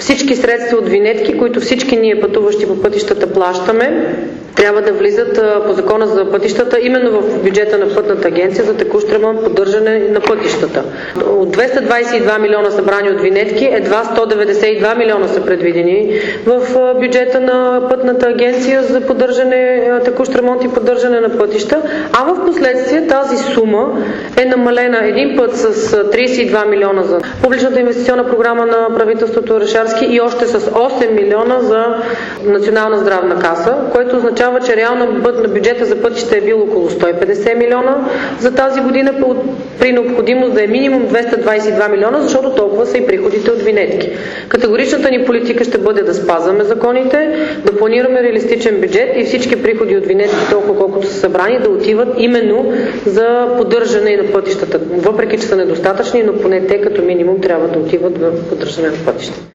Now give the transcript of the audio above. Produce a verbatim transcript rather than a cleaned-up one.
всички средства от винетки, които всички ние пътуващи по пътищата плащаме, трябва да влизат по закона за пътищата именно в бюджета на Пътната агенция за текущ ремонт, поддържане на пътищата. От двеста двадесет и два милиона събрани от винетки, едва сто деветдесет и два милиона са предвидени в бюджета на Пътната агенция за поддържане, текущ ремонт и поддържане на пътища, а в последствие тази сума е намалена един път с тридесет и два милиона за публичната инвестиционна програма на правителството Орешарски и още с осем милиона за Национална здравна каса, което означава, че реално на бюджета за пътища е бил около сто и петдесет милиона за тази година, при необходимост да е минимум двеста двадесет и два милиона, защото толкова са и приходите от винетки. Категоричната ни политика ще бъде да спазваме законите, да планираме реалистичен бюджет и всички приходи от винетки, толкова колкото са събрани, да отиват именно за поддържане на пътищата. Въпреки че са недостатъчни, но поне те като минимум трябва да отиват в поддържане на пътищата.